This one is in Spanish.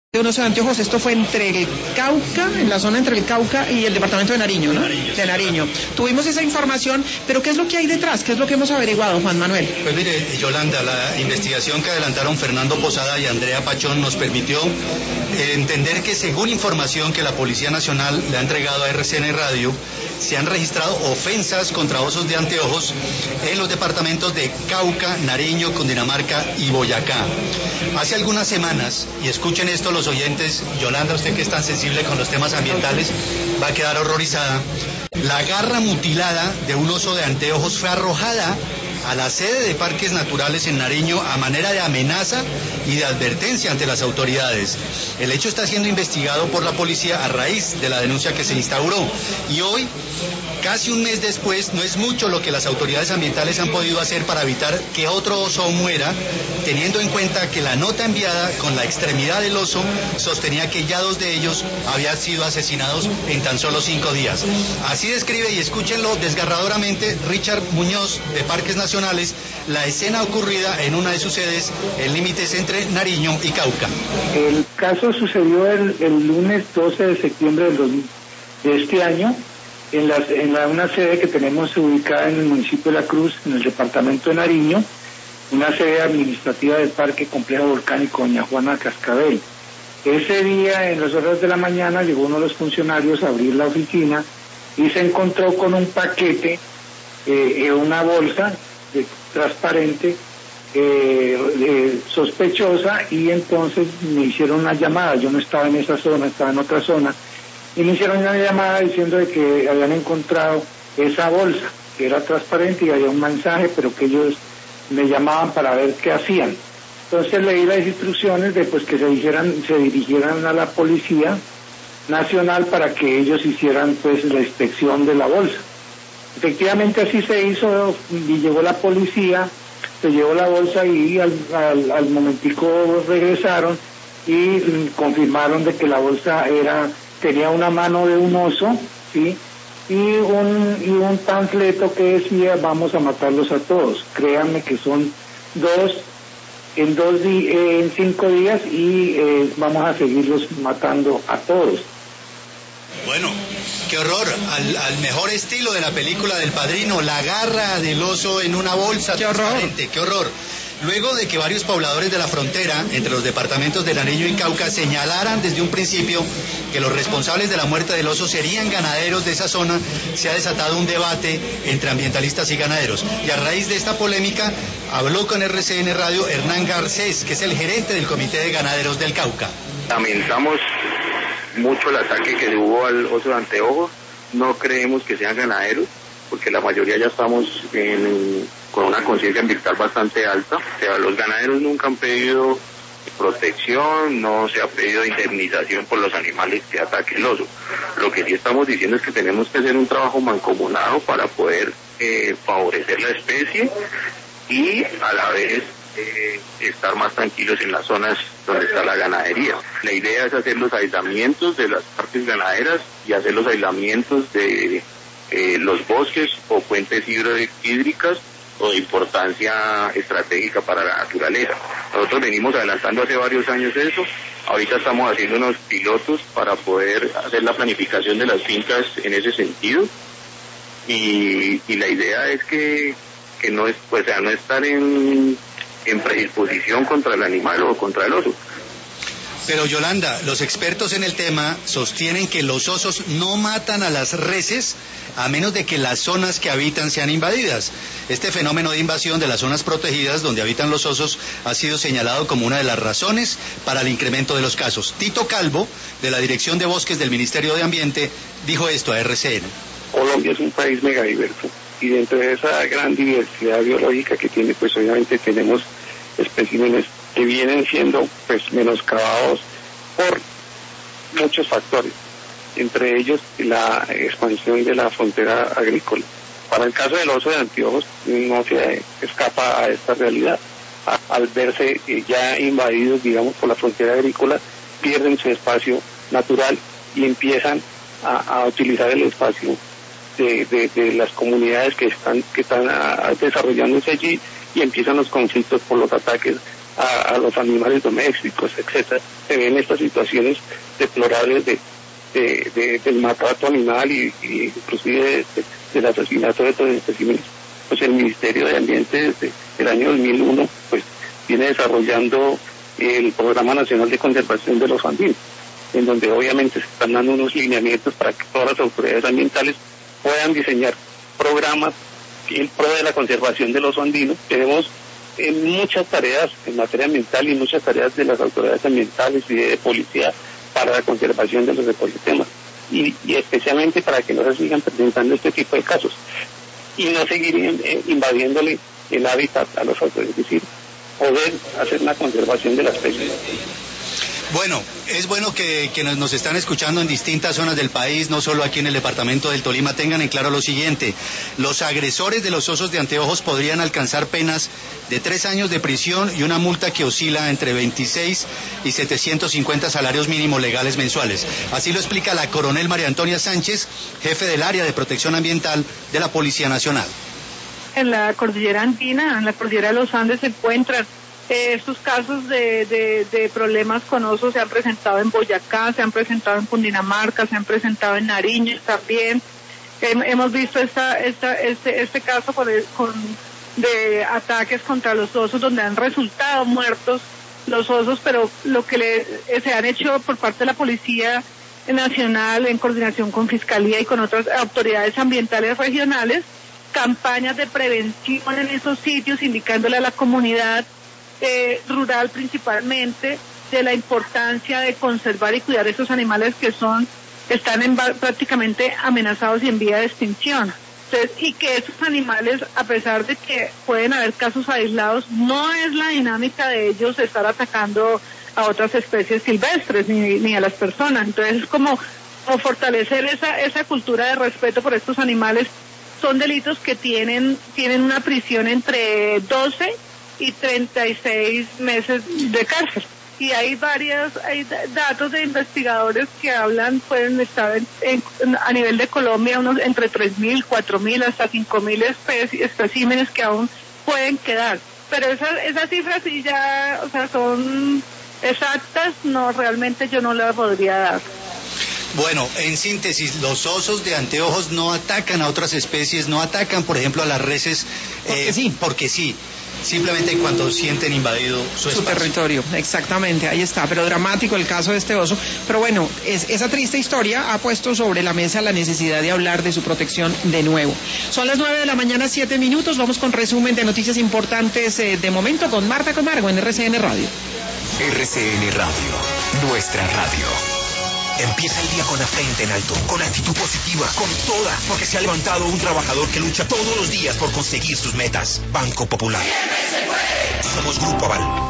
De un oso de anteojos, esto fue entre el Cauca, en la zona entre el Cauca y el departamento de Nariño, ¿no? De Nariño. Tuvimos esa información, pero ¿qué es lo que hay detrás? ¿Qué es lo que hemos averiguado, Juan Manuel? Pues mire, Yolanda, la investigación que adelantaron Fernando Posada y Andrea Pachón nos permitió entender que, según información que la Policía Nacional le ha entregado a RCN Radio, se han registrado ofensas contra osos de anteojos en los departamentos de Cauca, Nariño, Cundinamarca y Boyacá. Hace algunas semanas, y escuchen esto los oyentes, Yolanda, usted que es tan sensible con los temas ambientales, va a quedar horrorizada. La garra mutilada de un oso de anteojos fue arrojada a la sede de Parques Naturales en Nariño a manera de amenaza y de advertencia ante las autoridades. El hecho está siendo investigado por la policía a raíz de la denuncia que se instauró. Y hoy, casi un mes después, no es mucho lo que las autoridades ambientales han podido hacer para evitar que otro oso muera, teniendo en cuenta que la nota enviada con la extremidad del oso sostenía que ya 2 de ellos habían sido asesinados en tan solo 5 días. Así describe, y escúchenlo desgarradoramente, Richard Muñoz, de Parques Nacionales, la escena ocurrida en una de sus sedes en límites entre Nariño y Cauca. El caso sucedió el lunes 12 de septiembre de este año, en una sede que tenemos ubicada en el municipio de La Cruz, en el departamento de Nariño, una sede administrativa del Parque Complejo Volcánico Doña Juana Cascabel. Ese día, en las horas de la mañana, llegó uno de los funcionarios a abrir la oficina y se encontró con un paquete, una bolsa transparente, sospechosa, y entonces me hicieron una llamada. Yo no estaba en esa zona, estaba en otra zona, y me hicieron una llamada diciendo de que habían encontrado esa bolsa, que era transparente y había un mensaje, pero que ellos me llamaban para ver qué hacían. Entonces leí las instrucciones de pues que se dirigieran a la Policía Nacional para que ellos hicieran pues la inspección de la bolsa. Efectivamente así se hizo, y llegó la policía, se llevó la bolsa y al momentico regresaron y confirmaron de que la bolsa tenía una mano de un oso, ¿sí? Y un panfleto que decía: vamos a matarlos a todos. Créanme que son 2 en 5 días y vamos a seguirlos matando a todos. Bueno, qué horror, al mejor estilo de la película del Padrino, la garra del oso en una bolsa transparente, qué horror. Luego de que varios pobladores de la frontera entre los departamentos de Nariño y Cauca señalaran desde un principio que los responsables de la muerte del oso serían ganaderos de esa zona, se ha desatado un debate entre ambientalistas y ganaderos. Y a raíz de esta polémica, habló con RCN Radio Hernán Garcés, que es el gerente del Comité de Ganaderos del Cauca. Lamentamos mucho el ataque que hubo al oso de anteojos. No creemos que sean ganaderos, porque la mayoría ya estamos con una conciencia ambiental bastante alta. O sea, los ganaderos nunca han pedido protección, no se ha pedido indemnización por los animales que ataque el oso. Lo que sí estamos diciendo es que tenemos que hacer un trabajo mancomunado para poder favorecer la especie y a la vez estar más tranquilos en las zonas donde está la ganadería. La idea es hacer los aislamientos de las partes ganaderas y hacer los aislamientos de los bosques o fuentes hídricas o de importancia estratégica para la naturaleza. Nosotros venimos adelantando hace varios años eso. Ahorita estamos haciendo unos pilotos para poder hacer la planificación de las fincas en ese sentido, y la idea es que no estar en predisposición contra el animal o contra el oso. Pero Yolanda, los expertos en el tema sostienen que los osos no matan a las reses a menos de que las zonas que habitan sean invadidas. Este fenómeno de invasión de las zonas protegidas donde habitan los osos ha sido señalado como una de las razones para el incremento de los casos. Tito Calvo, de la Dirección de Bosques del Ministerio de Ambiente, dijo esto a RCN. Colombia es un país megadiverso, y dentro de esa gran diversidad biológica que tiene, pues obviamente tenemos especímenes que vienen siendo pues menoscabados por muchos factores, entre ellos la expansión de la frontera agrícola. Para el caso del oso de anteojos no se escapa a esta realidad. Al verse ya invadidos, digamos, por la frontera agrícola, pierden su espacio natural y empiezan a utilizar el espacio de las comunidades que están desarrollándose allí, y empiezan los conflictos por los ataques a los animales domésticos, etcétera, se ven estas situaciones deplorables del maltrato animal y inclusive del asesinato de estos especímenes. Pues el Ministerio de Ambiente desde el año 2001 pues viene desarrollando el Programa Nacional de Conservación de los Andinos, en donde obviamente se están dando unos lineamientos para que todas las autoridades ambientales puedan diseñar programas en pro de la conservación de los andinos. Tenemos muchas tareas en materia ambiental y muchas tareas de las autoridades ambientales y de policía para la conservación de los ecosistemas y especialmente para que no se sigan presentando este tipo de casos y no seguir invadiéndole el hábitat a los otros, es decir, poder hacer una conservación de la especie. Bueno, es bueno que nos están escuchando en distintas zonas del país, no solo aquí en el departamento del Tolima, tengan en claro lo siguiente: los agresores de los osos de anteojos podrían alcanzar penas de 3 años de prisión y una multa que oscila entre 26 y 750 salarios mínimos legales mensuales. Así lo explica la coronel María Antonia Sánchez, jefe del área de protección ambiental de la Policía Nacional. En la cordillera andina, en la cordillera de los Andes se encuentran estos casos de problemas con osos. Se han presentado en Boyacá, se han presentado en Cundinamarca, se han presentado en Nariño también. Hemos visto este caso de ataques contra los osos donde han resultado muertos los osos, pero lo que se han hecho por parte de la Policía Nacional en coordinación con Fiscalía y con otras autoridades ambientales regionales, campañas de prevención en esos sitios, indicándole a la comunidad rural principalmente de la importancia de conservar y cuidar esos animales que están prácticamente amenazados y en vía de extinción. Entonces, y que esos animales, a pesar de que pueden haber casos aislados, no es la dinámica de ellos estar atacando a otras especies silvestres ni a las personas. Entonces, como fortalecer esa cultura de respeto por estos animales. Son delitos que tienen una prisión entre 12 y 36 meses de cárcel. Y hay datos de investigadores que pueden estar a nivel de Colombia, unos entre 3.000, 4.000, hasta 5.000 especímenes que aún pueden quedar. Pero esas cifras sí ya, son exactas, no, realmente yo no las podría dar. Bueno, en síntesis, los osos de anteojos no atacan a otras especies, no atacan, por ejemplo, a las reses, porque sí, simplemente cuando sienten invadido su territorio. Exactamente, ahí está, pero dramático el caso de este oso. Pero bueno, esa triste historia ha puesto sobre la mesa la necesidad de hablar de su protección de nuevo. Son las 9:07 a.m, vamos con resumen de noticias importantes de momento con Marta Camargo en RCN Radio. RCN Radio, nuestra radio. Empieza el día con la frente en alto, con actitud positiva, con toda, porque se ha levantado un trabajador que lucha todos los días por conseguir sus metas. Banco Popular. Somos Grupo Aval.